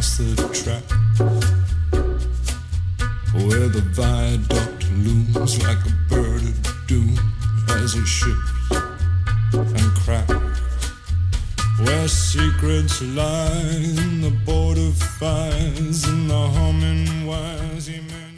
across the track, where the viaduct looms like a bird of doom as it ships and cracks, where secrets lie in the border fires and the humming wires.